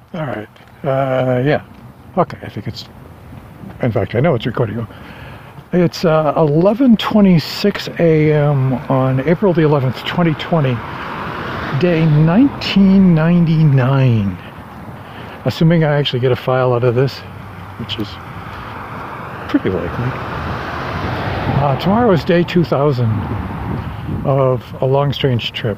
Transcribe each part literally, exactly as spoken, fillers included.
All right. Uh, yeah. Okay, I think it's... In fact, I know it's recording. It's uh, eleven twenty-six a m on April the eleventh, twenty twenty, day nineteen ninety-nine. Assuming I actually get a file out of this, which is pretty likely. Uh, tomorrow is day two thousand of a long, strange trip.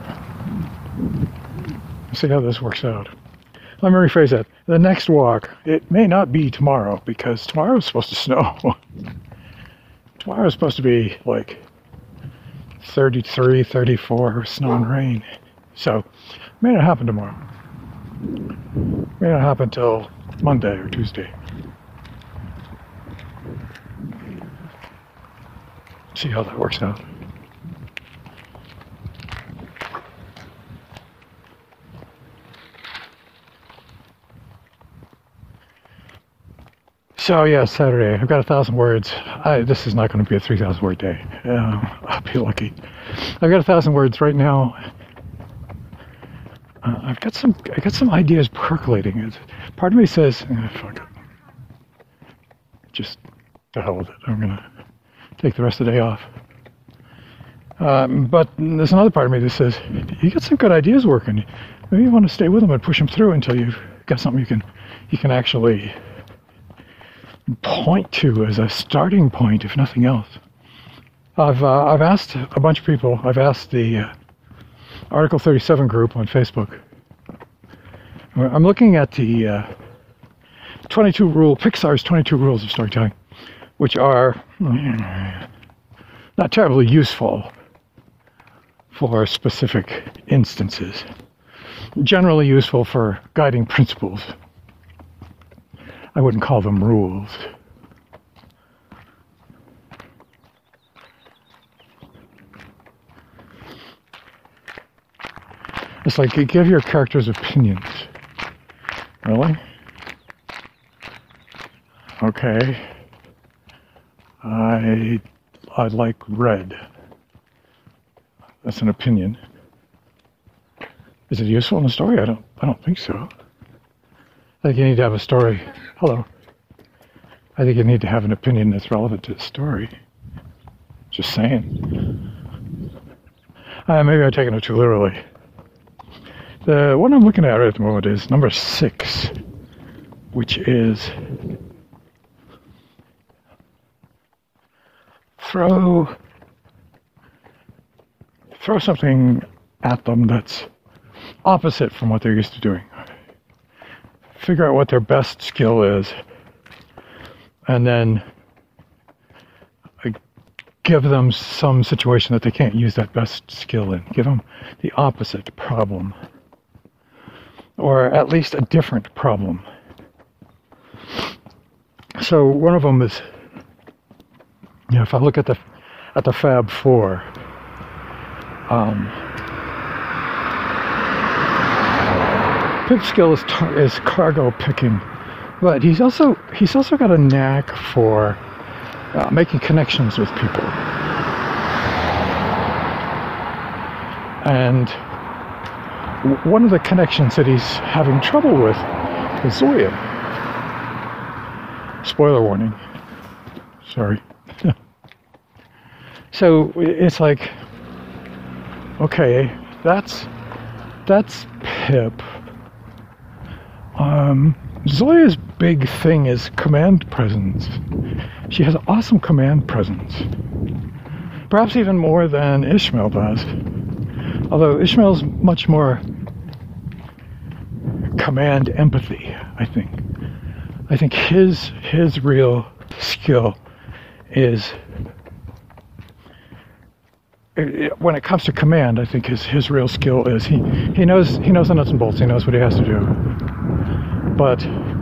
Let's see how this works out. Let me rephrase that. The next walk, it may not be tomorrow, because tomorrow is supposed to snow. Tomorrow is supposed to be like thirty-three, thirty-four, snow and rain. So, it may not happen tomorrow. It may not happen till Monday or Tuesday. See how that works out. So yeah, Saturday. I've got a thousand words. I, this is not going to be a three thousand word day. Uh, I'll be lucky. I've got a thousand words right now. Uh, I've got some. I got some ideas percolating. It's, part of me says, eh, "Fuck it, just the hell with it. I'm gonna take the rest of the day off." Um, but there's another part of me that says, "You got some good ideas working. Maybe you want to stay with them and push them through until you've got something you can you can actually point to as a starting point, if nothing else." I've uh, I've asked a bunch of people. I've asked the uh, Article thirty-seven group on Facebook. I'm looking at the uh, twenty-two rule, Pixar's twenty-two rules of storytelling, which are mm, not terribly useful for specific instances. Generally useful for guiding principles. I wouldn't call them rules. It's like you give your characters opinions. Really? Okay. I I like red. That's an opinion. Is it useful in the story? I don't I don't think so. I think you need to have a story. Hello. I think you need to have an opinion that's relevant to the story. Just saying. Uh, maybe I'm taking it too literally. The one I'm looking at right at the moment is number six, which is throw throw something at them that's opposite from what they're used to doing. Figure out what their best skill is, and then give them some situation that they can't use that best skill in. Give them the opposite problem, or at least a different problem. So one of them is, you know, if I look at the at the Fab Four, um, Pip's skill is tar- is cargo picking, but he's also he's also got a knack for uh, making connections with people. And w- one of the connections that he's having trouble with is Zoya. Spoiler warning. Sorry. So it's like, okay, that's that's Pip. Um, Zoya's big thing is command presence. She has awesome command presence. Perhaps even more than Ishmael does. Although Ishmael's much more command empathy, I think. I think his his real skill is, when it comes to command, I think his, his real skill is he, he knows he knows the nuts and bolts, he knows what he has to do. But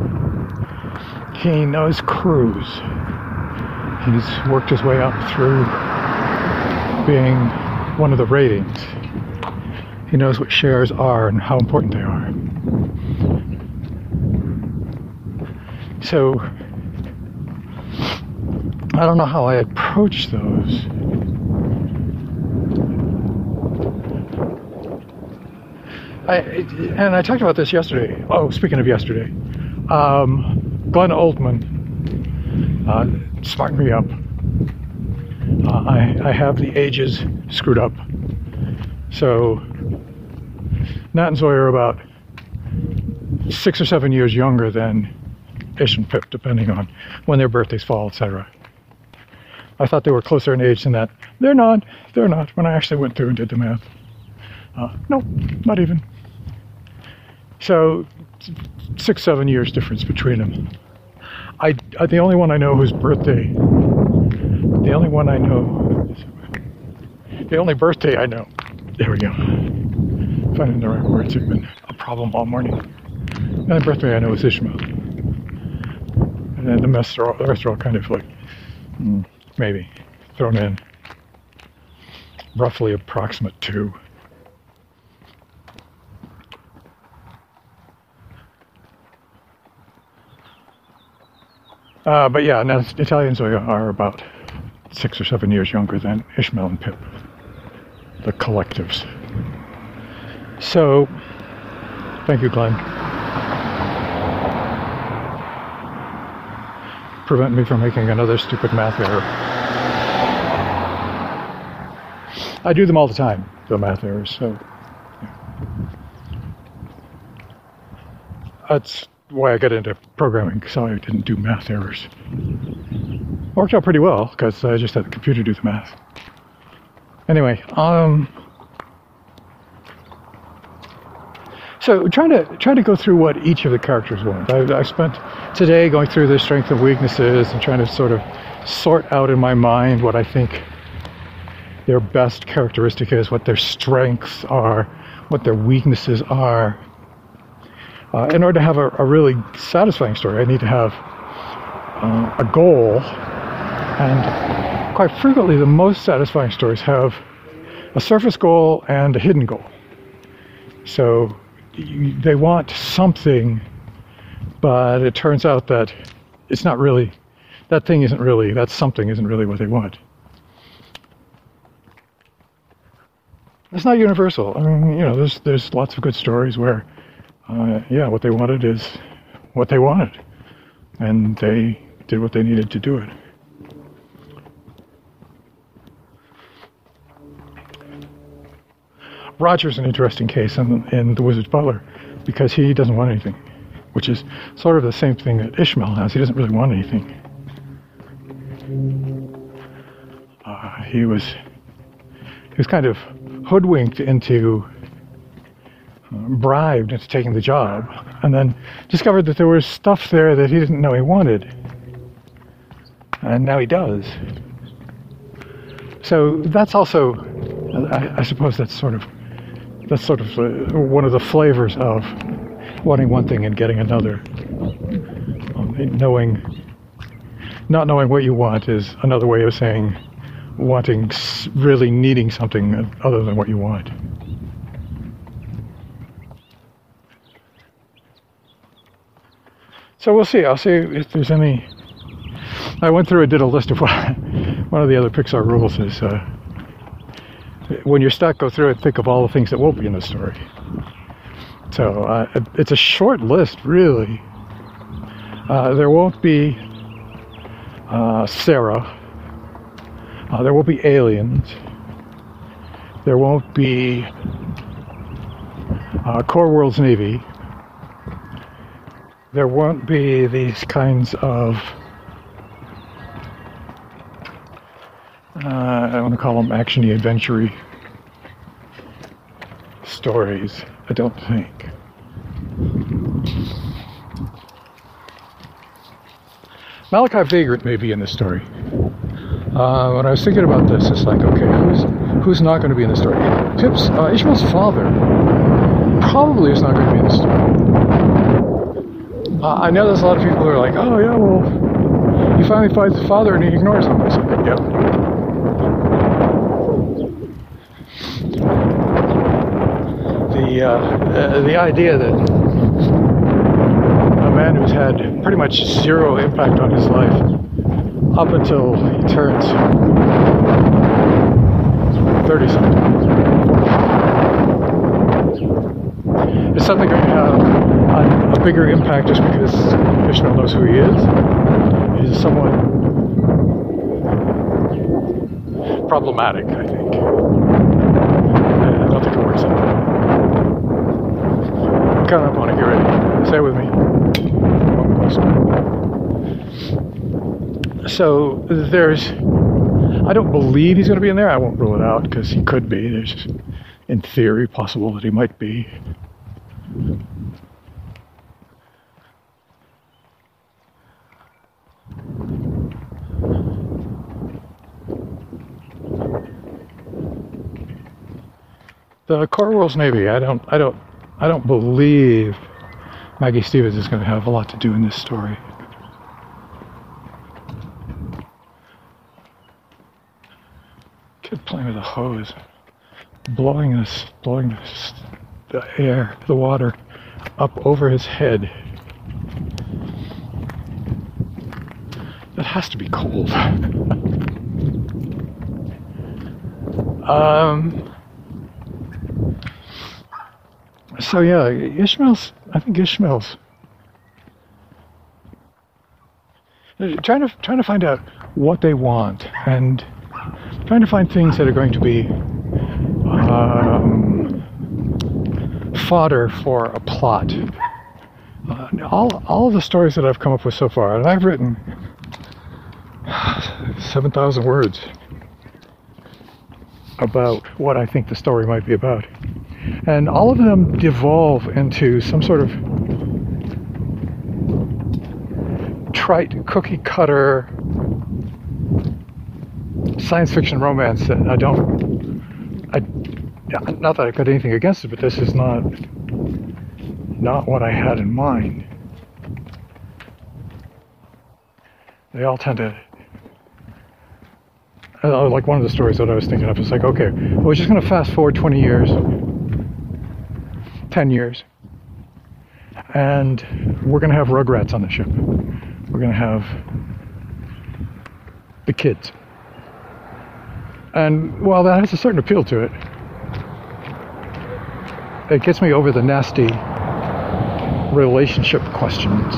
he knows crews. He's worked his way up through being one of the ratings. He knows what shares are and how important they are. So I don't know how I approach those. I, and I talked about this yesterday. Oh, speaking of yesterday, um, Glenn Oldman uh, smartened me up. Uh, I, I have the ages screwed up. So, Nat and Zoe are about six or seven years younger than Ish and Pip, depending on when their birthdays fall, et cetera. I thought they were closer in age than that. They're not. They're not. When I actually went through and did the math. Uh, no, not even. So, six, seven years difference between them. I, I, the only one I know whose birthday, the only one I know, the only birthday I know, there we go. Finding the right words have been a problem all morning. The only birthday I know is Ishmael. And then the rest are all, the rest are all kind of like, mm, maybe, thrown in. Roughly approximate two. Uh, but yeah, now Italians are about six or seven years younger than Ishmael and Pip, the collectives. So, thank you, Glenn. Prevent me from making another stupid math error. I do them all the time, the math errors, so yeah. That's why I got into programming, so I didn't do math errors. Worked out pretty well, because I just had the computer do the math. Anyway, um... so trying to trying to go through what each of the characters want. I, I spent today going through their strengths and weaknesses and trying to sort of sort out in my mind what I think their best characteristic is, what their strengths are, what their weaknesses are. Uh, in order to have a, a really satisfying story, I need to have uh, a goal, and quite frequently the most satisfying stories have a surface goal and a hidden goal. So you, they want something, but it turns out that it's not really, that thing isn't really, that something isn't really what they want. It's not universal. I mean, you know, there's there's lots of good stories where Uh, yeah, what they wanted is what they wanted, and they did what they needed to do it. Roger's an interesting case in, in The Wizard's Butler, because he doesn't want anything, which is sort of the same thing that Ishmael has. He doesn't really want anything. Uh, he was he was kind of hoodwinked into bribed into taking the job, and then discovered that there was stuff there that he didn't know he wanted, and now he does. So that's also, I, I suppose that's sort of that's sort of uh, one of the flavors of wanting one thing and getting another. Um, knowing, not knowing what you want is another way of saying wanting, really needing something other than what you want. So we'll see. I'll see if there's any. I went through and did a list of what one of the other Pixar rules is. Uh, when you're stuck, go through and think of all the things that won't be in the story. So uh, it's a short list, really. Uh, there won't be uh, Sarah. Uh, there won't be aliens. There won't be uh, Core Worlds Navy. There won't be these kinds of, uh, I want to call them action-y, adventure-y stories, I don't think. Malachi Vagrant may be in this story. Uh, when I was thinking about this, it's like, okay, who's who's not going to be in the story? Pip's, uh, Ishmael's father probably is not going to be in the story. Uh, I know there's a lot of people who are like, oh yeah, well, he finally finds the father and he ignores him. I said, yep. The, uh, uh, the idea that a man who's had pretty much zero impact on his life up until he turns thirty something, Is something going to have a, a bigger impact just because Ishmael knows who he is? Is somewhat problematic, I think. I don't think it works out. I'm coming up on it, get ready. Stay with me. So there's, I don't believe he's going to be in there. I won't rule it out because he could be. There's, in theory, possible that he might be. The Core Worlds Navy. I don't. I don't. I don't believe Maggie Stevens is going to have a lot to do in this story. Kid playing with a hose, blowing this, blowing this, the air, the water, up over his head. That has to be cold. um. So yeah, Ishmael's, I think Ishmael's trying to trying to find out what they want and trying to find things that are going to be um, fodder for a plot. Uh, all all of the stories that I've come up with so far, and I've written seven thousand words about what I think the story might be about. And all of them devolve into some sort of trite, cookie cutter science fiction romance that I don't, I, not that I've got anything against it, but this is not, not what I had in mind. They all tend to, like one of the stories that I was thinking of, it's like, okay, we're just going to fast forward twenty years. ten years, and we're going to have Rugrats on the ship. We're going to have the kids. And while that has a certain appeal to it, it gets me over the nasty relationship questions.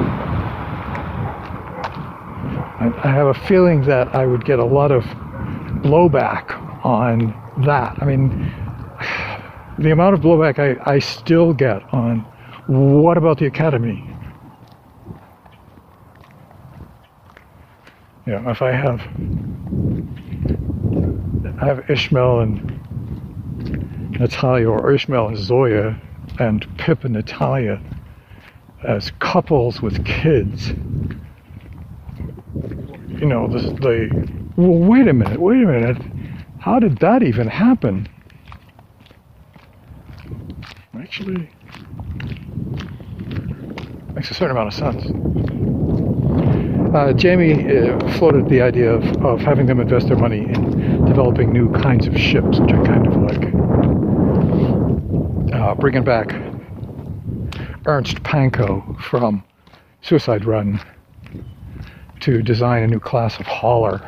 I have a feeling that I would get a lot of blowback on that. I mean, the amount of blowback I, I still get on what about the Academy? You know, if I have I have Ishmael and Natalia, or Ishmael and Zoya, and Pip and Natalia as couples with kids, you know, the, the well, wait a minute, wait a minute, how did that even happen? Actually, makes a certain amount of sense. Uh, Jamie uh, floated the idea of, of having them invest their money in developing new kinds of ships, which I kind of like. Uh, bringing back Ernst Pankow from Suicide Run to design a new class of hauler,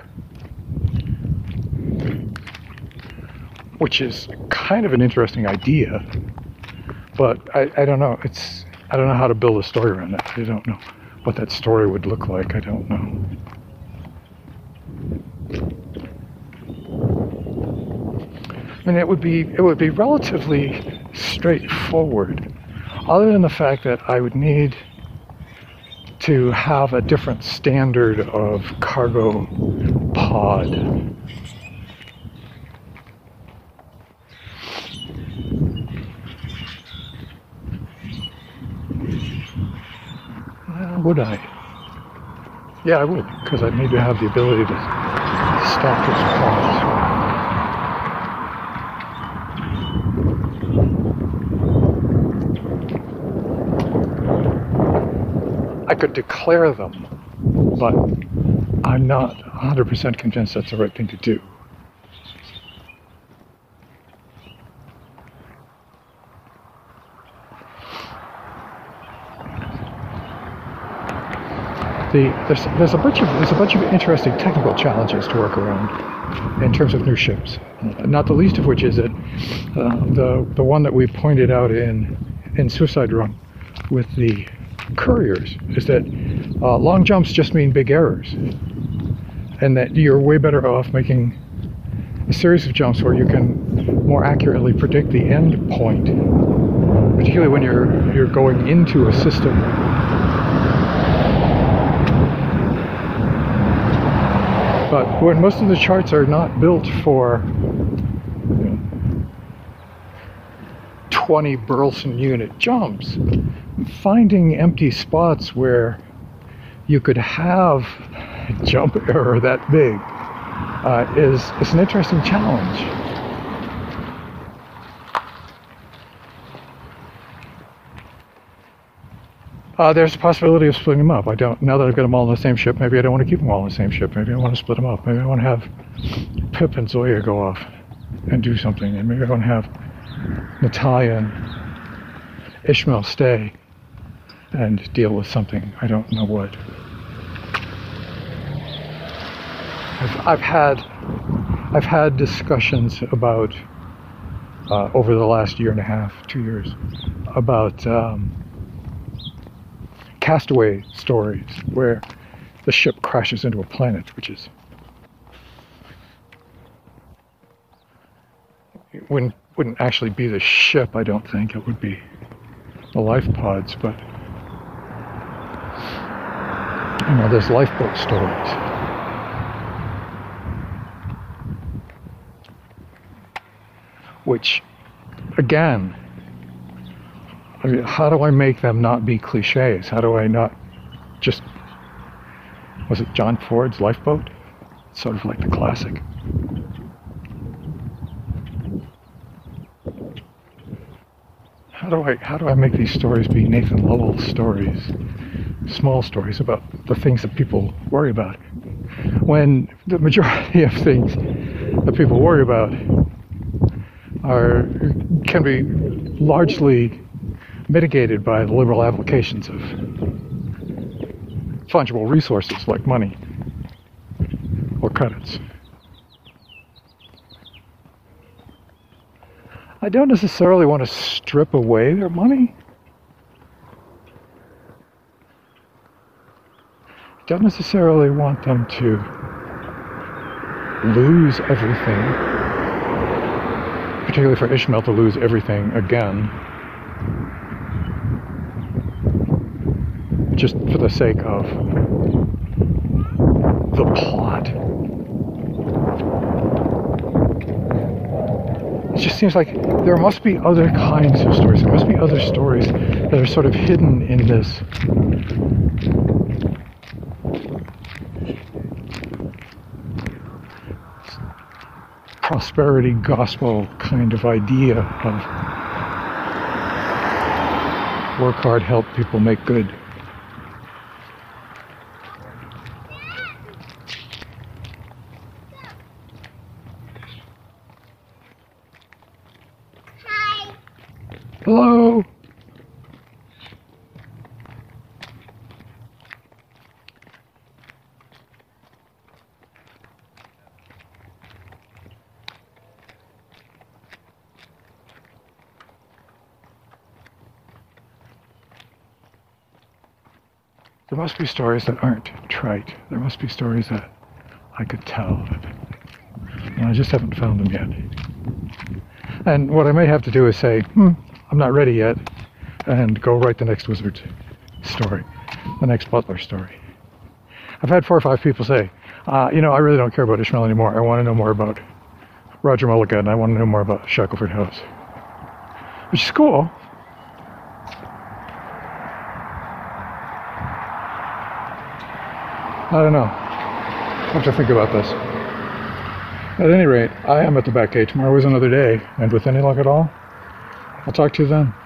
which is kind of an interesting idea. But I, I don't know. It's I don't know how to build a story around that. I don't know what that story would look like. I don't know. I mean, it would be it would be relatively straightforward, other than the fact that I would need to have a different standard of cargo pod. Would I? Yeah, I would, because I'd need to have the ability to stack his supplies. I could declare them, but I'm not one hundred percent convinced that's the right thing to do. The, there's, there's a bunch of there's a bunch of interesting technical challenges to work around in terms of new ships. Not the least of which is that uh, the the one that we pointed out in in Suicide Run with the couriers is that uh, long jumps just mean big errors, and that you're way better off making a series of jumps where you can more accurately predict the end point, particularly when you're you're going into a system. But when most of the charts are not built for you know, twenty Burleson unit jumps, finding empty spots where you could have a jump error that big uh, is, is an interesting challenge. Uh, there's a possibility of splitting them up. I don't, now that I've got them all in the same ship, maybe I don't want to keep them all in the same ship. Maybe I want to split them up. Maybe I want to have Pip and Zoya go off and do something. And maybe I want to have Natalia and Ishmael stay and deal with something. I don't know what. I've, I've had, I've had discussions about, uh, over the last year and a half, two years, about, um, castaway stories where the ship crashes into a planet, which is it wouldn't wouldn't actually be the ship. I don't think it would be the life pods, but you know, there's lifeboat stories. Which, again, I mean, how do I make them not be cliches? How do I not just, was it John Ford's Lifeboat? Sort of like the classic. How do I, how do I make these stories be Nathan Lowell stories? Small stories about the things that people worry about. When the majority of things that people worry about are, can be largely mitigated by the liberal applications of fungible resources like money or credits. I don't necessarily want to strip away their money. I don't necessarily want them to lose everything, particularly for Ishmael to lose everything again, just for the sake of the plot. It just seems like there must be other kinds of stories. There must be other stories that are sort of hidden in this prosperity gospel kind of idea of work hard, help people make good. Hello. There must be stories that aren't trite. There must be stories that I could tell. And I just haven't found them yet. And what I may have to do is say, hmm, I'm not ready yet, and go write the next Wizard story, the next Butler story. I've had four or five people say, uh, you know, I really don't care about Ishmael anymore. I want to know more about Roger Mulligan. I want to know more about Shackelford House. Which is cool. I don't know. I have to think about this. At any rate, I am at the Batcave. Tomorrow is another day, and with any luck at all, I'll talk to you then.